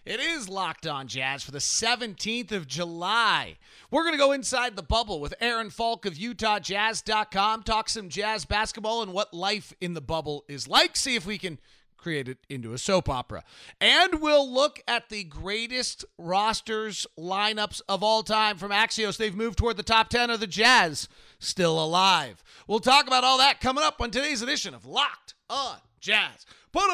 It is Locked On Jazz for the 17th of July. We're going to go inside the bubble with Aaron Falk of UtahJazz.com, talk some Jazz basketball and what life in the bubble is like, see if we can create it into a soap opera. And we'll look at the greatest rosters lineups of all time from Axios. They've moved toward the top 10 of the Jazz still alive. We'll talk about all that coming up on today's edition of Locked On Jazz.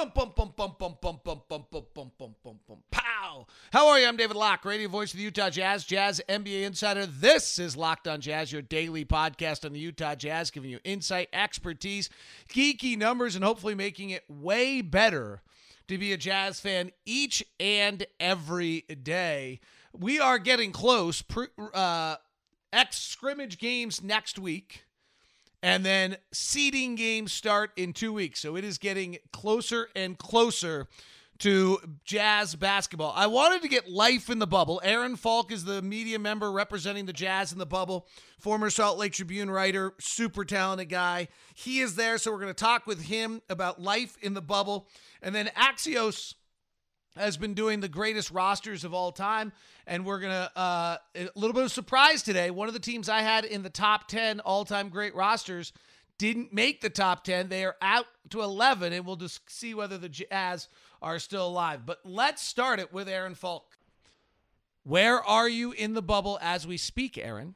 Pow! How are you? I'm David Locke, radio voice of the Utah Jazz, Jazz NBA insider. This is Locked On Jazz, your daily podcast on the Utah Jazz, giving you insight, expertise, geeky numbers, and hopefully making it way better to be a Jazz fan each and every day. We are getting close. Scrimmage games next week. And then seeding games start in 2 weeks. So it is getting closer and closer to Jazz basketball. I wanted to get life in the bubble. Aaron Falk is the media member representing the Jazz in the bubble, former Salt Lake Tribune writer, super talented guy. He is there, so we're going to talk with him about life in the bubble. And then Axios has been doing the greatest rosters of all time. And we're going to, a little bit of surprise today. One of the teams I had in the top 10 all-time great rosters didn't make the top 10. They are out to 11, and we'll just see whether the Jazz are still alive. But let's start it with Aaron Falk. Where are you in the bubble as we speak, Aaron?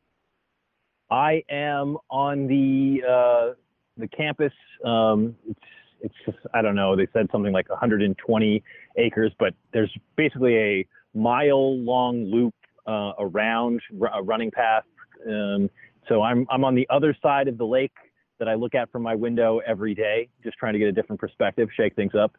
I am on the campus. It's just, I don't know, they said something like 120 acres, but there's basically a mile-long loop around a running path. So I'm on the other side of the lake that I look at from my window every day, just trying to get a different perspective, shake things up.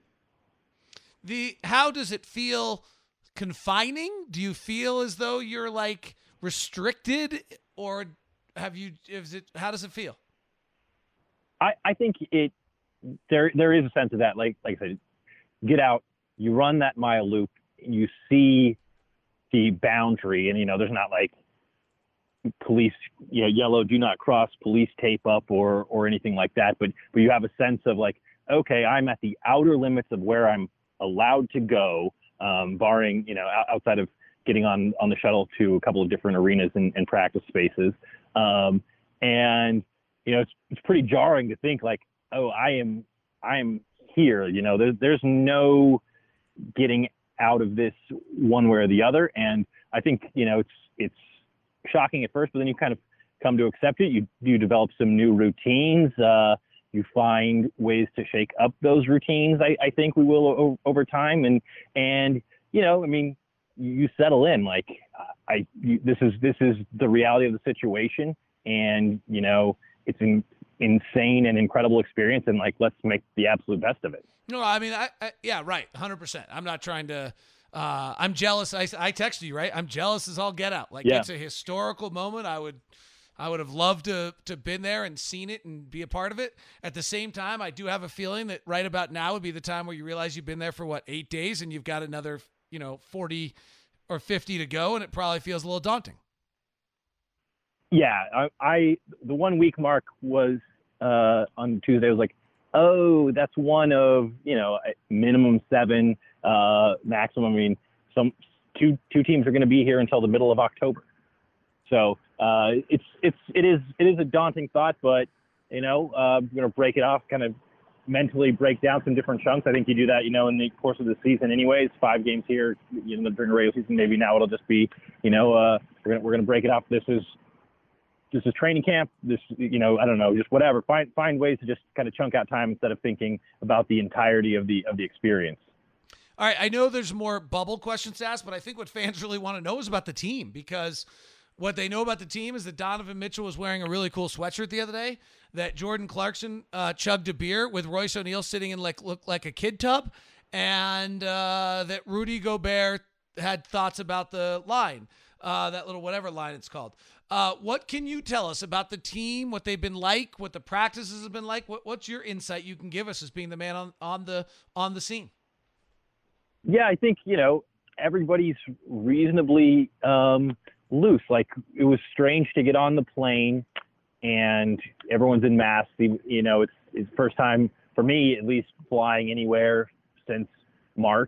How does it feel? Confining? Do you feel as though you're like restricted, or how does it feel? I think there is a sense of that. Like I said, get out, you run that mile loop, you see the boundary, and there's not like police, yellow do not cross, police tape up or anything like that, but you have a sense of like, okay, I'm at the outer limits of where I'm allowed to go, barring outside of getting on the shuttle to a couple of different arenas and practice spaces, and it's pretty jarring to think like, oh, I am here. There's no getting out of this one way or the other. And I think, it's shocking at first, but then you kind of come to accept it. You develop some new routines. You find ways to shake up those routines. I think we will over time. And you settle in like, this is the reality of the situation. And, it's insane and incredible experience, and like, let's make the absolute best of it. No, I mean, yeah, right. 100%. I'm not trying to, I'm jealous. I texted you, right? I'm jealous as all get out. Like, yeah. It's a historical moment. I would have loved to been there and seen it and be a part of it. At the same time, I do have a feeling that right about now would be the time where you realize you've been there for 8 days and you've got another, 40 or 50 to go. And it probably feels a little daunting. Yeah. The 1 week mark was, on Tuesday, I was like, oh, that's one of, minimum 7, maximum. I mean, two teams are going to be here until the middle of October. So, it is a daunting thought, but, I'm going to break it off, kind of mentally break down some different chunks. I think you do that, in the course of the season anyways, 5 games here, during the regular season, maybe now it'll just be, we're going to break it off. This is training camp. This, I don't know, just whatever. Find ways to just kind of chunk out time instead of thinking about the entirety of the experience. All right, I know there's more bubble questions to ask, but I think what fans really want to know is about the team, because what they know about the team is that Donovan Mitchell was wearing a really cool sweatshirt the other day, that Jordan Clarkson chugged a beer with Royce O'Neal sitting in looked like a kid tub, and that Rudy Gobert had thoughts about the line, that little whatever line it's called. What can you tell us about the team, what they've been like, what the practices have been like? What's your insight you can give us as being the man on the scene? Yeah, I think, everybody's reasonably loose. Like, it was strange to get on the plane and everyone's in masks. It's first time for me, at least, flying anywhere since March.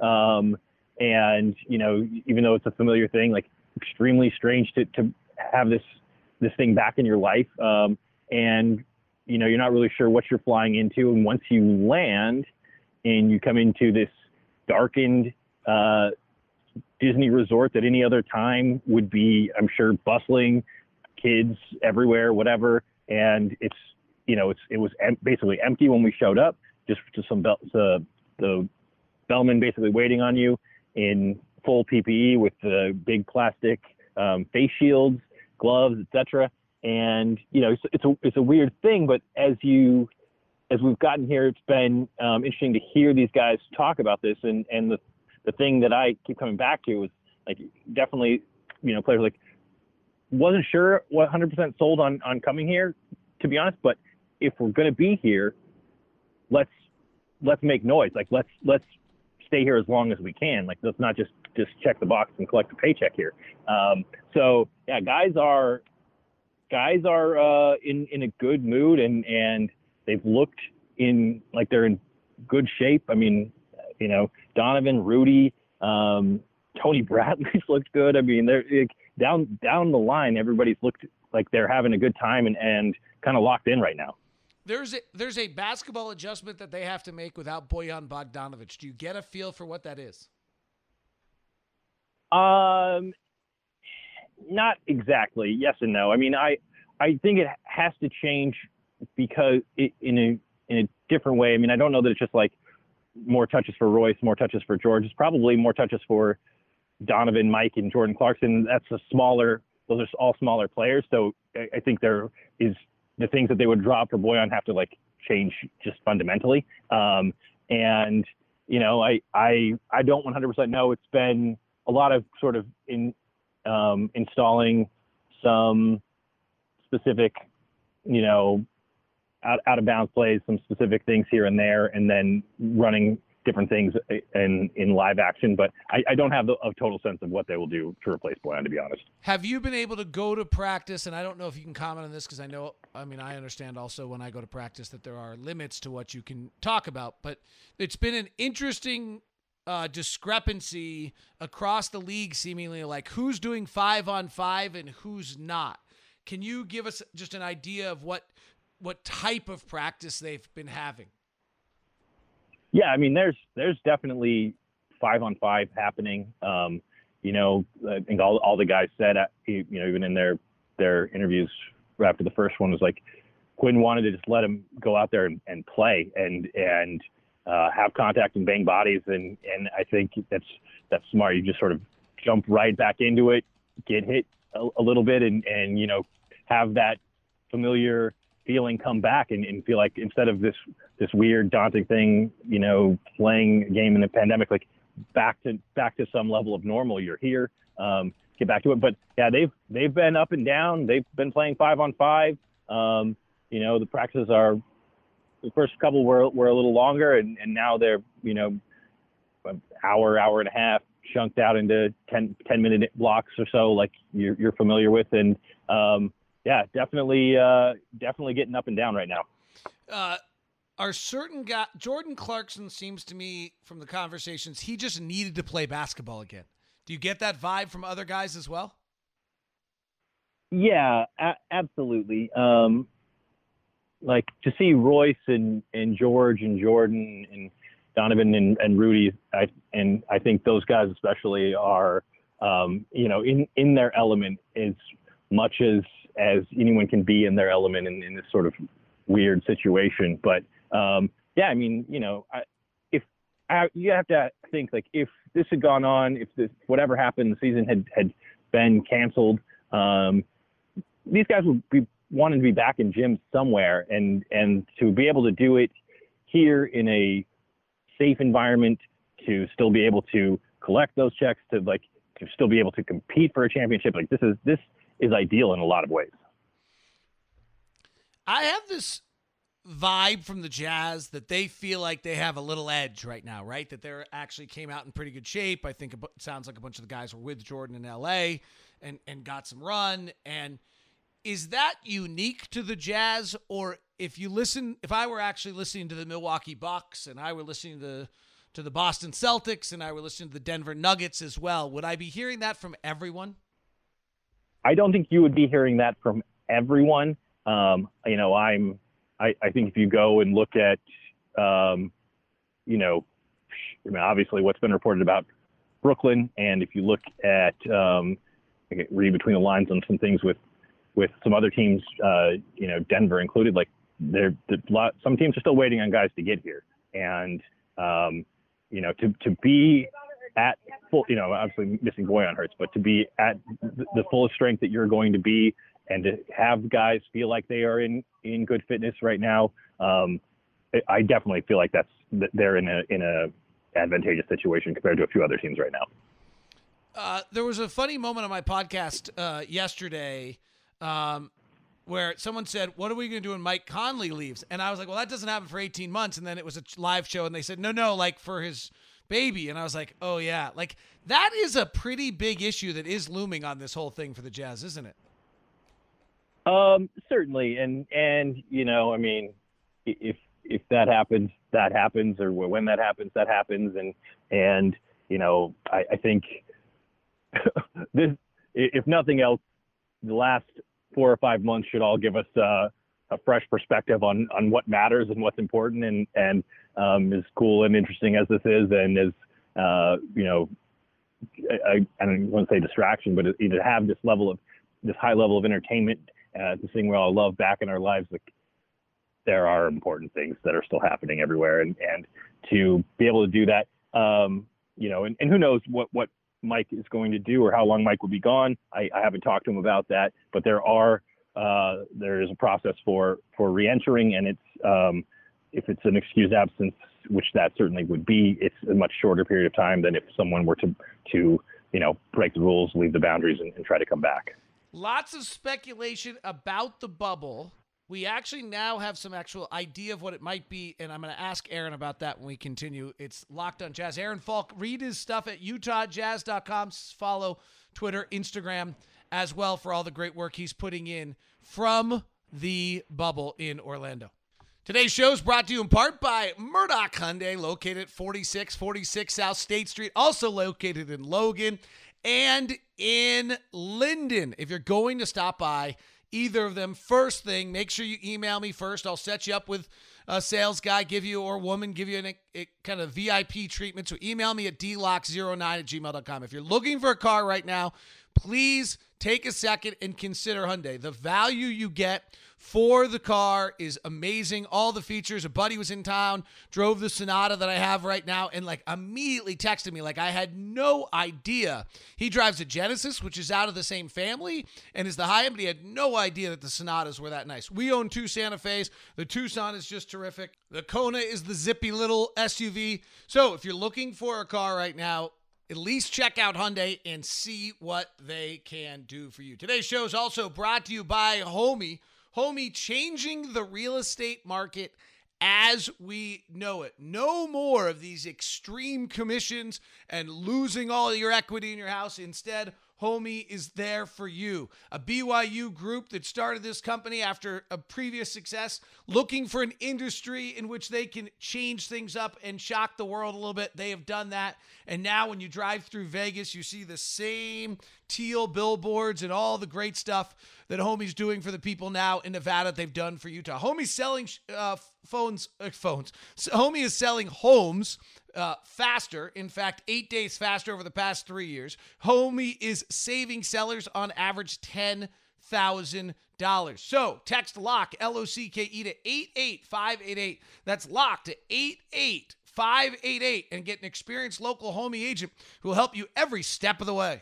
And, you know, even though it's a familiar thing, like extremely strange to have this thing back in your life. And, you know, you're not really sure what you're flying into. And once you land and you come into this darkened Disney resort that any other time would be, I'm sure, bustling, kids everywhere, whatever. And it's, you know, it was basically empty when we showed up, just the bellman basically waiting on you in full PPE with the big plastic face shields, gloves, etc. And, you know, it's a weird thing, but as we've gotten here, it's been interesting to hear these guys talk about this. And the thing that I keep coming back to is, like, definitely, you know, players like, wasn't sure what 100% sold on coming here, to be honest, but if we're going to be here, let's make noise. Like, let's stay here as long as we can. Like, let's not just check the box and collect a paycheck here. So yeah, guys are in a good mood, and they've looked like they're in good shape. I mean, you know, Donovan, Rudy, Tony Bradley's looked good. I mean, they're down the line. Everybody's looked like they're having a good time and kind of locked in right now. There's a basketball adjustment that they have to make without Bojan Bogdanovic. Do you get a feel for what that is? Not exactly. Yes and no. I mean, I think it has to change because in a different way. I mean, I don't know that it's just like more touches for Royce, more touches for George. It's probably more touches for Donovan, Mike, and Jordan Clarkson. Those are all smaller players. So I think there is the things that they would drop for Bojan have to like change just fundamentally. And, you know, I don't 100% know. It's been a lot of sort of installing some specific, you know, out of bounds plays, some specific things here and there, and then running different things in live action. But I don't have a total sense of what they will do to replace Bojan, to be honest. Have you been able to go to practice? And I don't know if you can comment on this because I understand also when I go to practice that there are limits to what you can talk about. But it's been an interesting discrepancy across the league, seemingly, like who's doing 5-on-5 and who's not. Can you give us just an idea of what type of practice they've been having? Yeah, I mean, there's definitely 5-on-5 happening. You know, I think all the guys said, you know, even in their interviews after the first one, was like Quinn wanted to just let him go out there and play and have contact and bang bodies, and I think that's smart. You just sort of jump right back into it, get hit a little bit, and you know, have that familiar feeling come back and feel like instead of this weird daunting thing, you know, playing a game in the pandemic, like back to some level of normal. You're here, get back to it. But yeah, they've been up and down. They've been playing 5-on-5. You know, the practices the first couple were a little longer, and now they're, you know, an hour and a half chunked out into 10-minute blocks or so, like you're familiar with. And yeah, definitely getting up and down right now. Are certain guys, Jordan Clarkson seems to me from the conversations, he just needed to play basketball again. Do you get that vibe from other guys as well? Yeah, absolutely. Like to see Royce and George and Jordan and Donovan and Rudy, I think those guys especially are, you know, in their element as much as anyone can be in their element in this sort of weird situation. But yeah, I mean, you know, you have to think, like, if this had gone on, if whatever happened, the season had been canceled, these guys would be wanting to be back in gyms somewhere, and to be able to do it here in a safe environment, to still be able to collect those checks, to still be able to compete for a championship, like this is ideal in a lot of ways. I have this vibe from the Jazz that they feel like they have a little edge right now, right? That they're actually came out in pretty good shape. I think it sounds like a bunch of the guys were with Jordan in LA and got some run. And is that unique to the Jazz? Or if I were actually listening to the Milwaukee Bucks and I were listening to to the Boston Celtics, and I were listening to the Denver Nuggets as well. Would I be hearing that from everyone? I don't think you would be hearing that from everyone. I think if you go and look at, obviously what's been reported about Brooklyn, and if you look at, read between the lines on some things with some other teams, Denver included, like some teams are still waiting on guys to get here. And, to be at full, obviously missing Boyan hurts, but to be at the fullest strength that you're going to be and to have guys feel like they are in good fitness right now, I definitely feel like they're in a advantageous situation compared to a few other teams right now. There was a funny moment on my podcast yesterday where someone said, what are we going to do when Mike Conley leaves? And I was like, well, that doesn't happen for 18 months. And then it was a live show, and they said, no, like for his baby. And I was like, oh, yeah. Like, that is a pretty big issue that is looming on this whole thing for the Jazz, isn't it? Certainly. And if that happens, that happens, or when that happens, that happens. And I think this, if nothing else, the last 4 or 5 months should all give us a fresh perspective on what matters and what's important. And as cool and interesting as this is, and as I don't want to say distraction, but to have this high level of entertainment, this thing we all love back in our lives, like there are important things that are still happening everywhere, and to be able to do that, and who knows what Mike is going to do or how long Mike will be gone. I haven't talked to him about that, but there is a process for reentering, and it's if it's an excused absence, which that certainly would be, it's a much shorter period of time than if someone were to break the rules, leave the boundaries, and try to come back. Lots of speculation about the bubble. We actually now have some actual idea of what it might be, and I'm going to ask Aaron about that when we continue. It's Locked on Jazz. Aaron Falk, read his stuff at utahjazz.com. Follow Twitter, Instagram as well for all the great work he's putting in from the bubble in Orlando. Today's show is brought to you in part by Murdoch Hyundai, located at 4646 South State Street, also located in Logan and in Linden. If you're going to stop by either of them, first thing, make sure you email me first. I'll set you up with a sales guy, or woman, give you a kind of VIP treatment. So email me at dlock09@gmail.com. If you're looking for a car right now, please take a second and consider Hyundai. The value you get for the car is amazing. All the features. A buddy was in town, drove the Sonata that I have right now, and immediately texted me I had no idea. He drives a Genesis, which is out of the same family and is the high end, but he had no idea that the Sonatas were that nice. We own 2 Santa Fe's. The Tucson is just terrific. The Kona is the zippy little SUV. So if you're looking for a car right now, at least check out Hyundai and see what they can do for you. Today's show is also brought to you by Homey. Homey, changing the real estate market as we know it. No more of these extreme commissions and losing all your equity in your house. Instead, Homey is there for you. A BYU group that started this company after a previous success, looking for an industry in which they can change things up and shock the world a little bit. They have done that. And now when you drive through Vegas, you see the same teal billboards and all the great stuff that Homey's doing for the people now in Nevada they've done for Utah. Homey's selling phones. Homey is selling homes faster. In fact, 8 days faster over the past 3 years. Homey is saving sellers on average $10,000. So text LOCK, LOCKE to 88588. That's LOCK to 88588 and get an experienced local Homey agent who will help you every step of the way.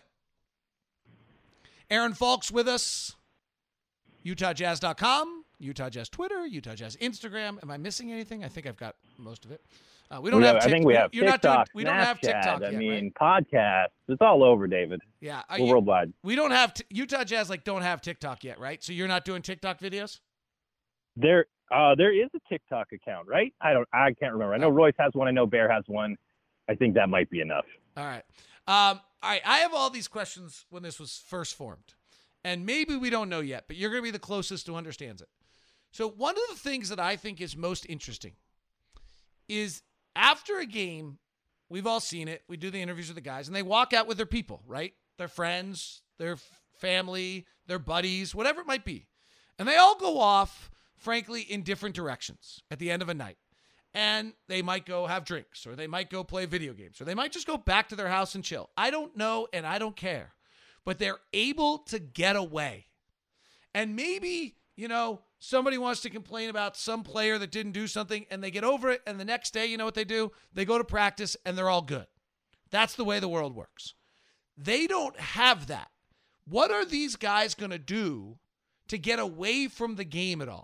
Aaron Falk's with us. UtahJazz.com, Utah Jazz Twitter, Utah Jazz Instagram. Am I missing anything? I think I've got most of it. We don't have. I think we have TikTok. We don't have TikTok yet. Podcasts. It's all over, David. Yeah, we're worldwide. We don't have Utah Jazz. Don't have TikTok yet, right? So you're not doing TikTok videos. There is a TikTok account, right? I can't remember. I know Royce has one. I know Bear has one. I think that might be enough. All right. All right. I have all these questions when this was first formed. And maybe we don't know yet, but you're going to be the closest who understands it. So one of the things that I think is most interesting is after a game, We've all seen it. We do the interviews with the guys, and they walk out with their people, right? Their friends, their family, their buddies, whatever it might be. And they all go off, frankly, in different directions at the end of a night. And they might go have drinks, or they might go play video games, or they might just go back to their house and chill. I don't know, and I don't care. But they're able to get away. And maybe, somebody wants to complain about some player that didn't do something, and they get over it, and the next day, you know what they do? They go to practice, and they're all good. That's the way the world works. They don't have that. What are these guys going to do to get away from the game at all?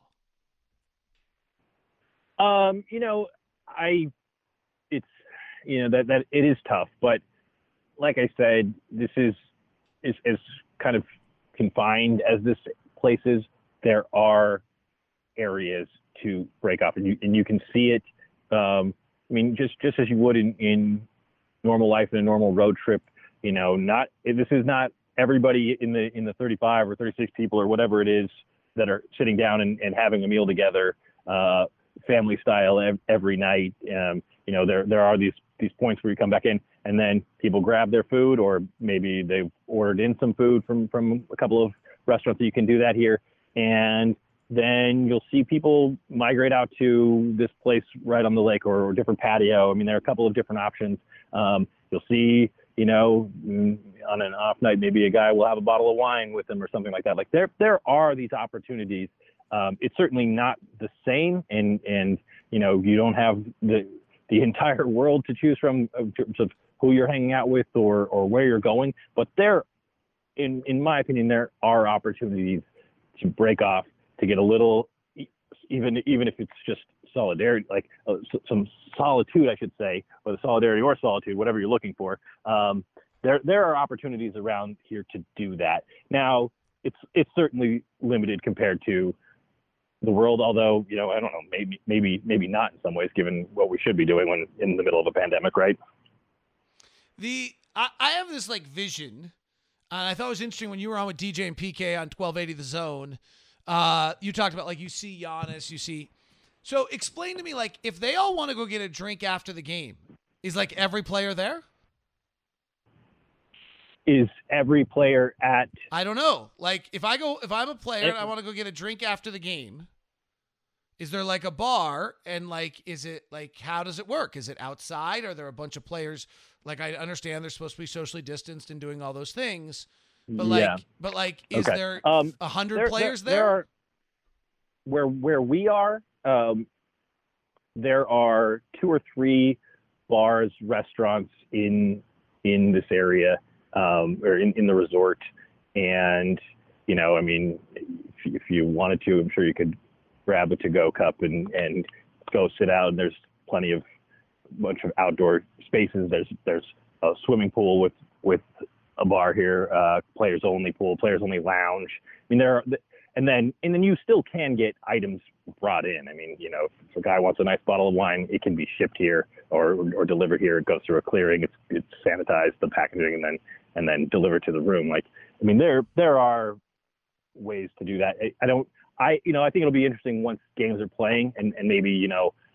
That it is tough, but like I said, this is as kind of confined as this place is. There are areas to break off, and you can see it. Just as you would in normal life, in a normal road trip. This is not everybody in the 35 or 36 people or whatever it is that are sitting down and having a meal together, family style every night. There are these points where you come back in and then people grab their food, or maybe they've ordered in some food from a couple of restaurants that you can do that here. And then you'll see people migrate out to this place right on the lake or a different patio. There are a couple of different options. You'll see, on an off night, maybe a guy will have a bottle of wine with him or something like that. Like there are these opportunities. It's certainly not the same, and you don't have the entire world to choose from in terms of who you're hanging out with or where you're going. But in my opinion, there are opportunities to break off, to get a little, even if it's just solidarity, like some solitude, I should say, or the solidarity or solitude, whatever you're looking for. There are opportunities around here to do that. Now, it's certainly limited compared to the world, although, I don't know, maybe not in some ways, given what we should be doing when in the middle of a pandemic, right? I have this vision. I thought it was interesting when you were on with DJ and PK on 1280 The Zone. You talked about you see Giannis, So explain to me, if they all want to go get a drink after the game, is every player there? Is every player at? I don't know. If I'm a player and I want to go get a drink after the game, is there a bar? And is it how does it work? Is it outside? Are there a bunch of players? I understand they're supposed to be socially distanced and doing all those things, but is there 100 players there? There are, where we are, there are 2 or 3 bars, restaurants in this area, or in the resort. And, if you wanted to, I'm sure you could grab a to-go cup and go sit out. And there's plenty of bunch of outdoor spaces. There's a swimming pool with a bar here, players only pool, players only lounge. And then you still can get items brought in. If a guy wants a nice bottle of wine, it can be shipped here or delivered here. It goes through a clearing. It's sanitized, the packaging, and then delivered to the room. There are ways to do that. I think it'll be interesting once games are playing and maybe,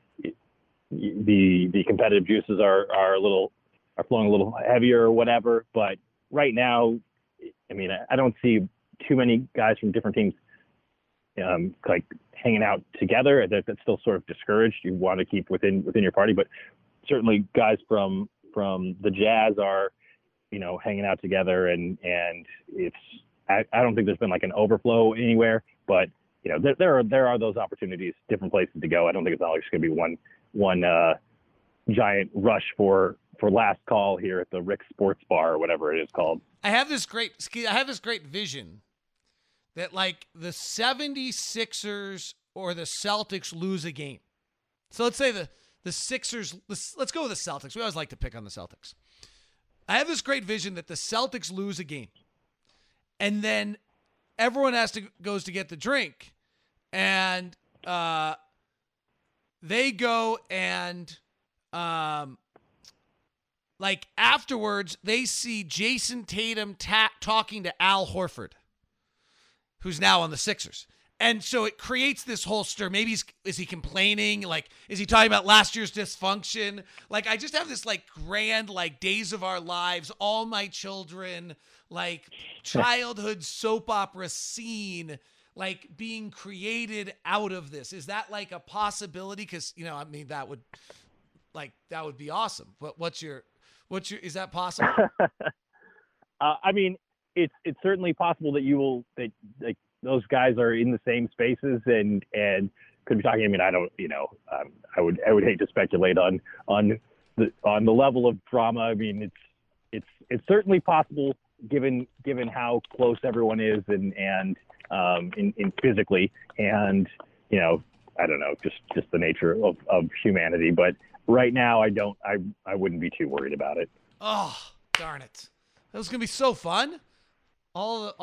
the competitive juices are flowing a little heavier or whatever. But right now, I don't see too many guys from different teams hanging out together. That's still sort of discouraged. You want to keep within your party, but certainly guys from the Jazz are, hanging out together, and it's I don't think there's been an overflow anywhere, but there are those opportunities, different places to go. I don't think it's not just going to be one giant rush for last call here at the Rick's Sports Bar or whatever it is called. I have this great vision that the 76ers or the Celtics lose a game. So let's say the Sixers, let's go with the Celtics. We always like to pick on the Celtics. I have this great vision that the Celtics lose a game, and then everyone goes to get the drink, and they go and afterwards they see Jason Tatum talking to Al Horford, who's now on the Sixers. And so it creates this whole stir. Maybe is he complaining? Like, is he talking about last year's dysfunction? Like, I just have this like grand, like Days of Our Lives, All My Children, like childhood soap opera scene, like being created out of this. Is that like a possibility? Because, you know, I mean, that would be awesome. But is that possible? I mean, it's certainly possible that like those guys are in the same spaces and could be talking. I mean, I don't, you know, I would hate to speculate on the level of drama. I mean, it's certainly possible given how close everyone is and in physically, and, you know, I don't know, just the nature of humanity. But right now, I wouldn't be too worried about it. Oh, darn it. That was going to be so fun. All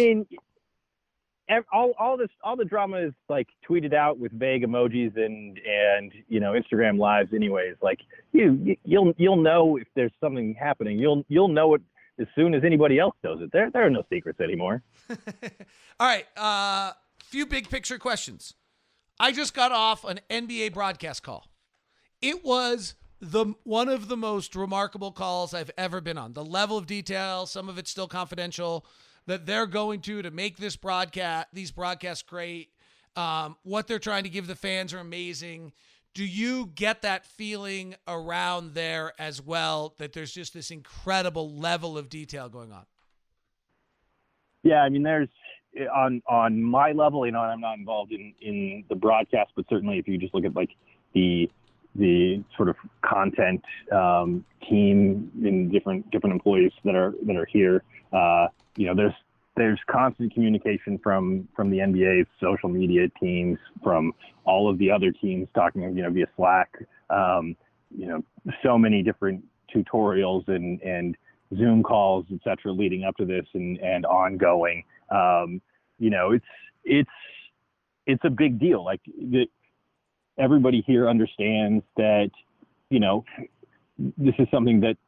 the drama is like tweeted out with vague emojis and you know, Instagram lives anyways. Like you'll know if there's something happening. You'll know it as soon as anybody else knows it. There are no secrets anymore. All right, few big picture questions. I just got off an NBA broadcast call. It was one of the most remarkable calls I've ever been on. The level of detail, some of it's still confidential, that they're going to make these broadcasts great. What they're trying to give the fans are amazing. Do you get that feeling around there as well, that there's just this incredible level of detail going on? Yeah, I mean, there's on my level, you know, I'm not involved in the broadcast, but certainly if you just look at like the sort of content team and different employees that are here, you know, there's constant communication from the NBA's social media teams, from all of the other teams talking, you know, via Slack, you know, so many different tutorials and Zoom calls, et cetera, leading up to this and ongoing. You know, it's a big deal. Like everybody here understands that, you know, this is something that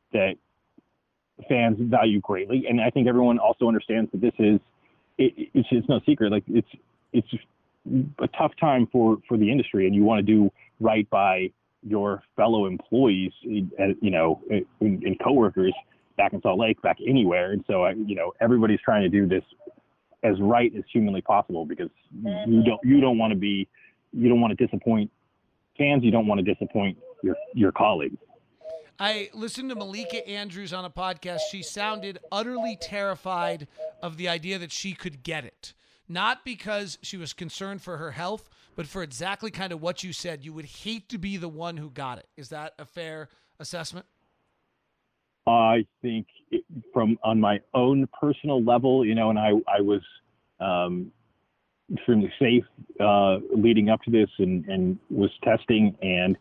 fans value greatly, and I think everyone also understands that it's no secret. Like it's a tough time for the industry, and you want to do right by your fellow employees, you know, and coworkers back in Salt Lake, back anywhere. And so, you know, everybody's trying to do this as right as humanly possible, because you don't want to disappoint fans. You don't want to disappoint your colleagues. I listened to Malika Andrews on a podcast. She sounded utterly terrified of the idea that she could get it. Not because she was concerned for her health, but for exactly kind of what you said. You would hate to be the one who got it. Is that a fair assessment? I think on my own personal level, you know, and I was extremely safe leading up to this and was testing, and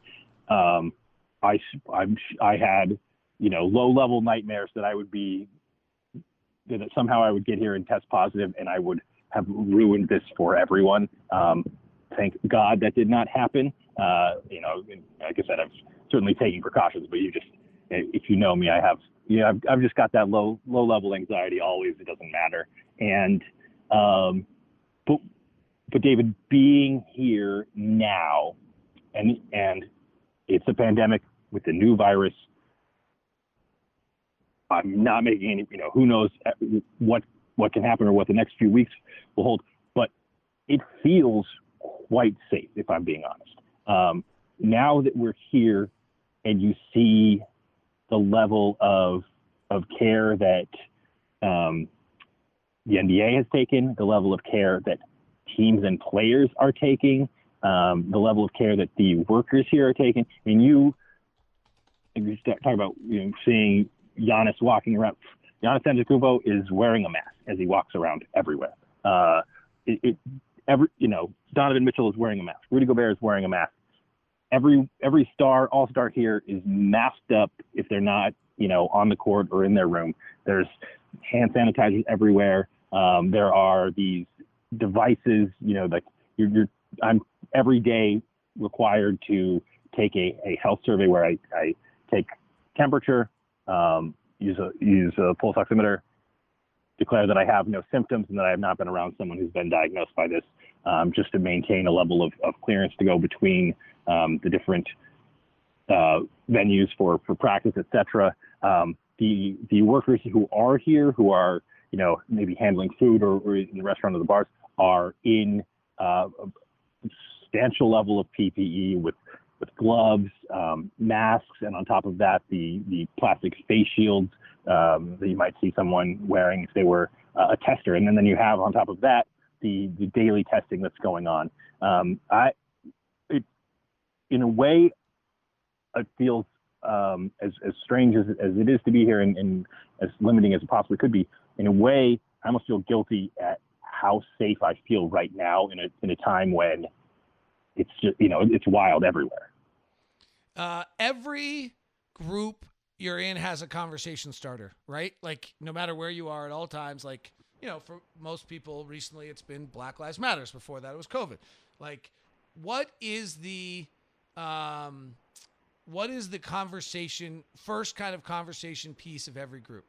I had, you know, low-level nightmares that somehow I would get here and test positive, and I would have ruined this for everyone. Thank God that did not happen. You know, like I said, I've certainly taken precautions, but if you know me, I've just got that low-level anxiety always. It doesn't matter. And but David, being here now, and it's a pandemic with the new virus, I'm not making any, you know, who knows what can happen or what the next few weeks will hold, but it feels quite safe, if I'm being honest. Now that we're here and you see the level of care that the NBA has taken, the level of care that teams and players are taking, the level of care that the workers here are taking. I mean, you talk about, you know, seeing Giannis walking around. Giannis Antetokounmpo is wearing a mask as he walks around everywhere. You know, Donovan Mitchell is wearing a mask. Rudy Gobert is wearing a mask. Every all-star here is masked up if they're not, you know, on the court or in their room. There's hand sanitizers everywhere. There are these devices, you know, like I'm every day required to take a health survey where I take temperature, use a pulse oximeter, declare that I have no symptoms and that I have not been around someone who's been diagnosed by this, just to maintain a level of clearance to go between the different venues for practice, et cetera. The workers who are here, who are, maybe handling food or in the restaurant or the bars, are in a substantial level of PPE with gloves, masks, and on top of that, the plastic face shields that you might see someone wearing if they were a tester. And then you have on top of that the daily testing that's going on. In a way, it feels as strange as it is to be here and as limiting as it possibly could be. In a way, I almost feel guilty at how safe I feel right now in a time when it's just, it's wild everywhere. Every group you're in has a conversation starter, right? Like, no matter where you are at all times, like, for most people recently it's been Black Lives Matters. Before that it was COVID. Like, what is the conversation, first kind of conversation piece of every group?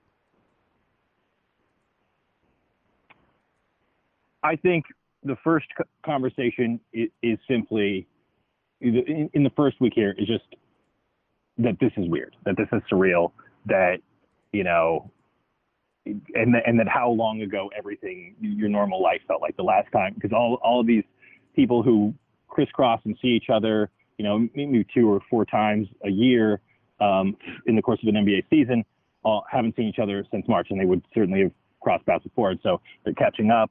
I think the first conversation is simply, in the first week here, is just that this is weird, that this is surreal, that, and that how long ago your normal life felt like the last time, because all of these people who crisscross and see each other, maybe 2 or 4 times a year in the course of an NBA season, haven't seen each other since March, and they would certainly have crossed paths before. And so they're catching up.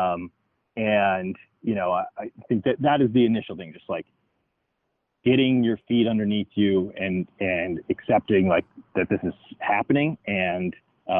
I think that is the initial thing, just like getting your feet underneath you and accepting like that this is happening and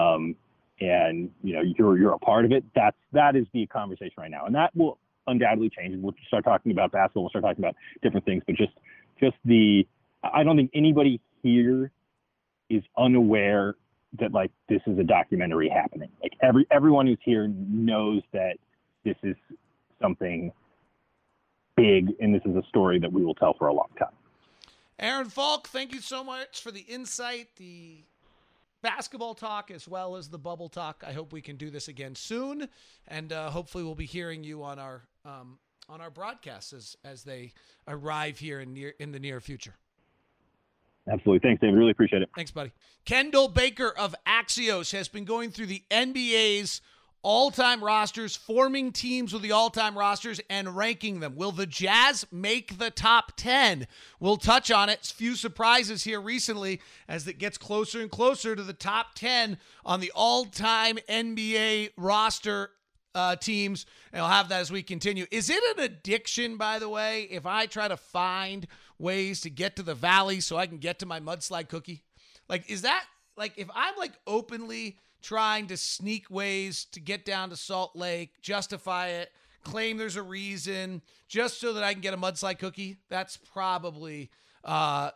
you're a part of it. That is the conversation right now. And that will undoubtedly change. We'll start talking about basketball. We'll start talking about different things, but I don't think anybody here is unaware that like this is a documentary happening. Like everyone who's here knows that this is something big and this is a story that we will tell for a long time. Aaron Falk, thank you so much for the insight, the basketball talk, as well as the bubble talk. I hope we can do this again soon, and hopefully we'll be hearing you on our broadcasts as they arrive here in the near future. Absolutely. Thanks, David. Really appreciate it. Thanks, buddy. Kendall Baker of Axios has been going through the NBA's all-time rosters, forming teams with the all-time rosters, and ranking them. Will the Jazz make the top 10? We'll touch on it. Few surprises here recently as it gets closer and closer to the top 10 on the all-time NBA roster teams, and I'll have that as we continue. Is it an addiction, by the way, if I try to find ways to get to the valley so I can get to my mudslide cookie? Like, is that, like, if I'm, like, openly trying to sneak ways to get down to Salt Lake, justify it, claim there's a reason, just so that I can get a mudslide cookie, that's probably not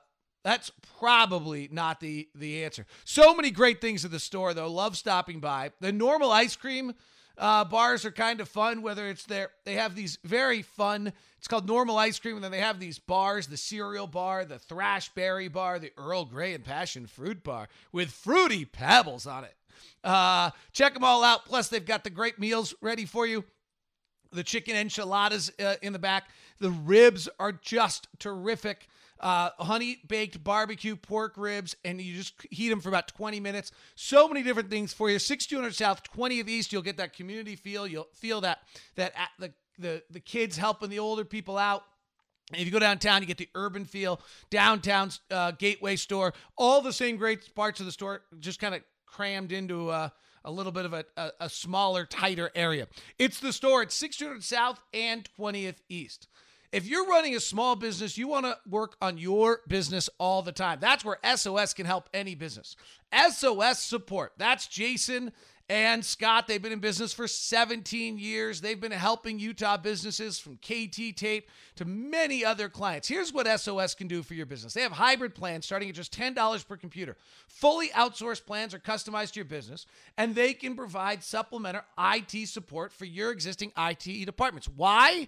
the answer. So many great things at the store, though. Love stopping by. The normal ice cream bars are kind of fun, whether it's they have these very fun, it's called normal ice cream, and then they have these bars, the cereal bar, the thrash berry bar, the Earl Grey and passion fruit bar with fruity pebbles on it. Check them all out. Plus, they've got the great meals ready for you. The chicken enchiladas in the back. The ribs are just terrific. Honey-baked barbecue pork ribs, and you just heat them for about 20 minutes. So many different things for you. 6200 South, 20th East. You'll get that community feel. You'll feel that the kids helping the older people out. And if you go downtown, you get the urban feel. Downtown's Gateway store. All the same great parts of the store, just kind of crammed into a little bit of a smaller, tighter area. It's the store at 600 South and 20th East. If you're running a small business, you want to work on your business all the time. That's where SOS can help any business. SOS Support. That's Jason and Scott. They've been in business for 17 years. They've been helping Utah businesses from KT Tape to many other clients. Here's what SOS can do for your business. They have hybrid plans starting at just $10 per computer. Fully outsourced plans are customized to your business, and they can provide supplementary IT support for your existing IT departments. Why?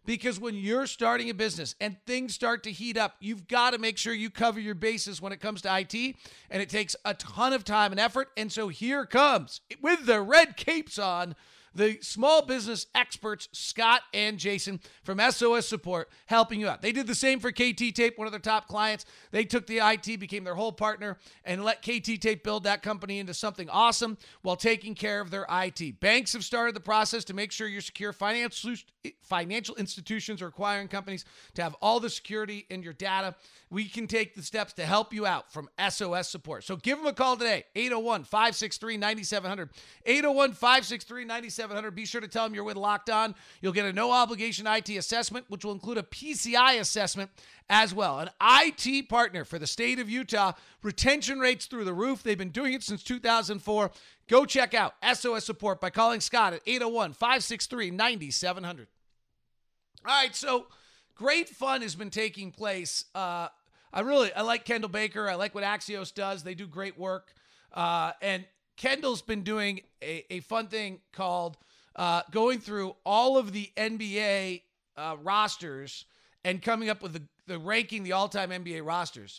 Because when you're starting a business and things start to heat up, you've got to make sure you cover your bases when it comes to IT, and it takes a ton of time and effort. And so here comes, with the red capes on, the small business experts, Scott and Jason from SOS Support, helping you out. They did the same for KT Tape, one of their top clients. They took the IT, became their whole partner, and let KT Tape build that company into something awesome while taking care of their IT. Banks have started the process to make sure you're secure. Financial institutions are requiring companies to have all the security in your data. We can take the steps to help you out from SOS Support. So give them a call today, 801-563-9700. 801-563-9700. Be sure to tell them you're with Locked On. You'll get a no-obligation IT assessment, which will include a PCI assessment as well. An IT partner for the state of Utah. Retention rates through the roof. They've been doing it since 2004. Go check out SOS Support by calling Scott at 801-563-9700. All right, so great fun has been taking place. I like Kendall Baker. I like what Axios does. They do great work. And Kendall's been doing a fun thing called going through all of the NBA rosters and coming up with the ranking the all-time NBA rosters.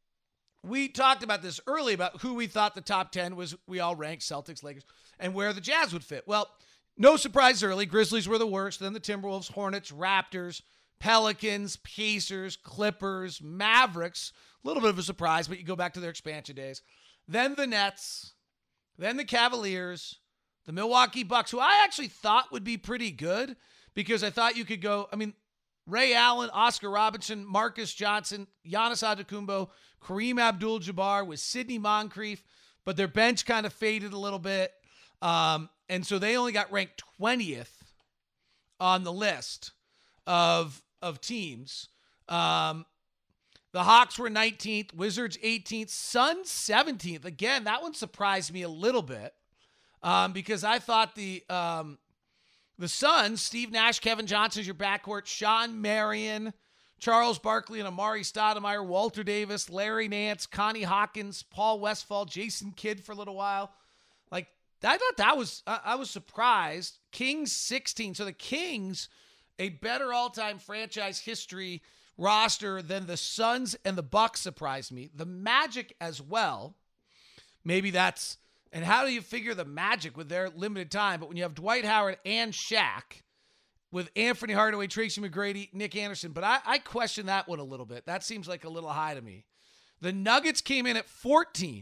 We talked about this early about who we thought the top 10 was. We all ranked Celtics, Lakers, and where the Jazz would fit. Well, no surprise early. Grizzlies were the worst. Then the Timberwolves, Hornets, Raptors, Pelicans, Pacers, Clippers, Mavericks. A little bit of a surprise, but you go back to their expansion days. Then the Nets. Then the Cavaliers, the Milwaukee Bucks, who I actually thought would be pretty good because I thought you could go, Ray Allen, Oscar Robertson, Marcus Johnson, Giannis Antetokounmpo, Kareem Abdul-Jabbar with Sidney Moncrief, but their bench kind of faded a little bit. And so they only got ranked 20th on the list of teams. The Hawks were 19th, Wizards 18th, Suns 17th. Again, that one surprised me a little bit because I thought the Suns, Steve Nash, Kevin Johnson is your backcourt, Sean Marion, Charles Barkley and Amari Stoudemire, Walter Davis, Larry Nance, Connie Hawkins, Paul Westphal, Jason Kidd for a little while. Like, I thought that was, I was surprised. Kings 16. So the Kings, a better all-time franchise history roster than the Suns and the Bucks surprised me. The Magic as well. Maybe that's, and how do you figure the Magic with their limited time? But when you have Dwight Howard and Shaq with Anthony Hardaway, Tracy McGrady, Nick Anderson, but I question that one a little bit. That seems like a little high to me. The Nuggets came in at 14.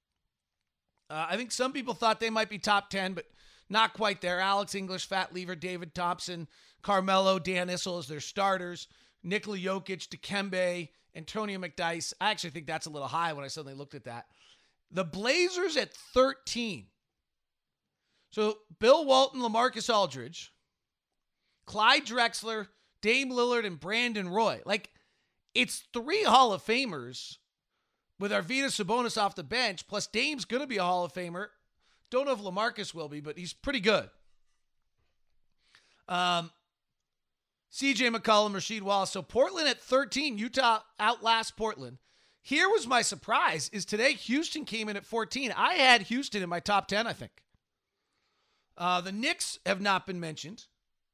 I think some people thought they might be top 10, but not quite there. Alex English, Fat Lever, David Thompson, Carmelo, Dan Issel as their starters. Nikola Jokic, Dikembe, Antonio McDyess. I actually think that's a little high when I suddenly looked at that. The Blazers at 13. So Bill Walton, LaMarcus Aldridge, Clyde Drexler, Dame Lillard, and Brandon Roy. Like, it's 3 Hall of Famers with Arvydas Sabonis off the bench, plus Dame's going to be a Hall of Famer. Don't know if LaMarcus will be, but he's pretty good. CJ McCollum, Rasheed Wallace. So Portland at 13. Utah outlasts Portland. Here was my surprise, is today Houston came in at 14. I had Houston in my top 10, I think. The Knicks have not been mentioned.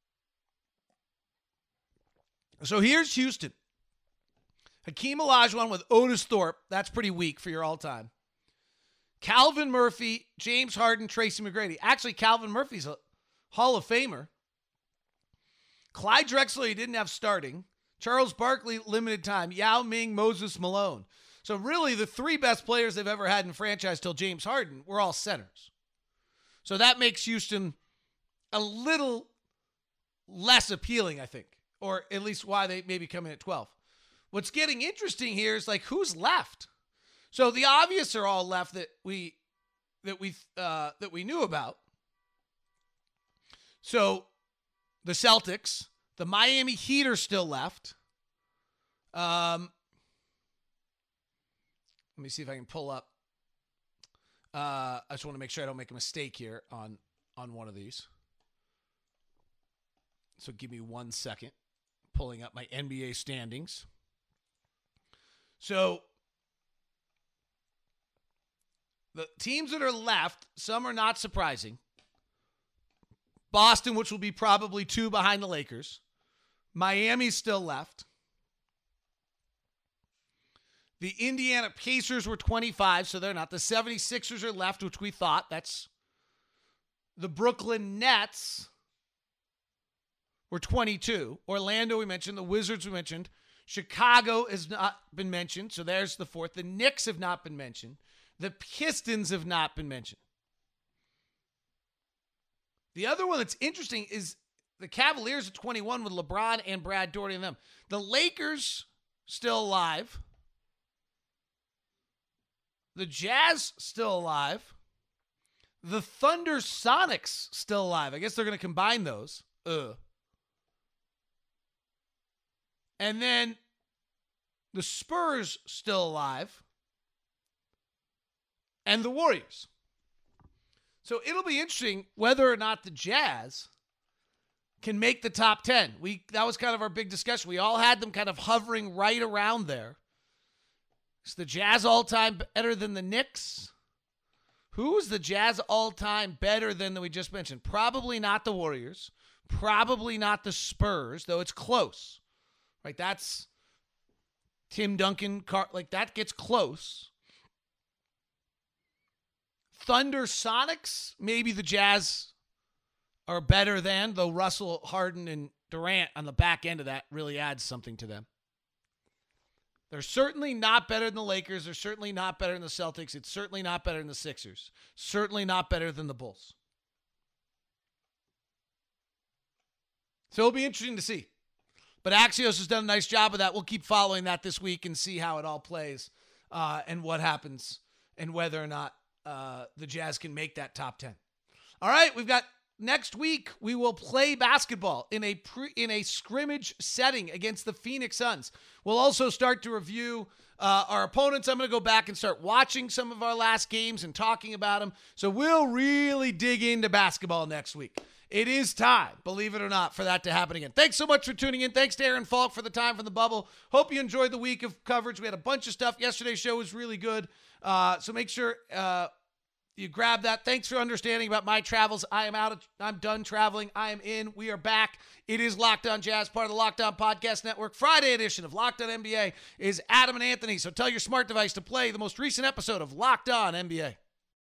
So here's Houston. Hakeem Olajuwon with Otis Thorpe. That's pretty weak for your all-time. Calvin Murphy, James Harden, Tracy McGrady. Actually, Calvin Murphy's a Hall of Famer. Clyde Drexler, he didn't have starting. Charles Barkley, limited time. Yao Ming, Moses Malone. So really, the 3 best players they've ever had in franchise till James Harden were all centers. So that makes Houston a little less appealing, I think. Or at least why they maybe come in at 12. What's getting interesting here is, like, who's left? So the obvious are all left that we knew about. So the Celtics, the Miami Heat are still left. Let me see if I can pull up. I just want to make sure I don't make a mistake here on one of these. So give me 1 second. Pulling up my NBA standings. So the teams that are left, some are not surprising. Boston, which will be probably 2 behind the Lakers. Miami's still left. The Indiana Pacers were 25, so they're not. The 76ers are left, which we thought. That's the Brooklyn Nets were 22. Orlando we mentioned. The Wizards we mentioned. Chicago has not been mentioned, so there's the fourth. The Knicks have not been mentioned. The Pistons have not been mentioned. The other one that's interesting is the Cavaliers at 21 with LeBron and Brad Daugherty and them. The Lakers still alive. The Jazz still alive. The Thunder Sonics still alive. I guess they're going to combine those. And then the Spurs still alive. And the Warriors. So it'll be interesting whether or not the Jazz can make the top 10. That was kind of our big discussion. We all had them kind of hovering right around there. Is the Jazz all-time better than the Knicks? Who's the Jazz all-time better than that we just mentioned? Probably not the Warriors. Probably not the Spurs, though it's close. Right? That's Tim Duncan. That gets close. Thunder Sonics, maybe the Jazz are better than, though Russell, Harden, and Durant on the back end of that really adds something to them. They're certainly not better than the Lakers. They're certainly not better than the Celtics. It's certainly not better than the Sixers. Certainly not better than the Bulls. So it'll be interesting to see. But Axios has done a nice job of that. We'll keep following that this week and see how it all plays and what happens and whether or not the Jazz can make that top 10. All right, we've got next week. We will play basketball in a scrimmage setting against the Phoenix Suns. We'll also start to review our opponents. I'm going to go back and start watching some of our last games and talking about them. So we'll really dig into basketball next week. It is time, believe it or not, for that to happen again. Thanks so much for tuning in. Thanks to Aaron Falk for the time from the bubble. Hope you enjoyed the week of coverage. We had a bunch of stuff. Yesterday's show was really good. So make sure you grab that. Thanks for understanding about my travels. I'm done traveling. I am in. We are back. It is Locked On Jazz, part of the Locked On Podcast Network. Friday edition of Locked On NBA is Adam and Anthony. So tell your smart device to play the most recent episode of Locked On NBA.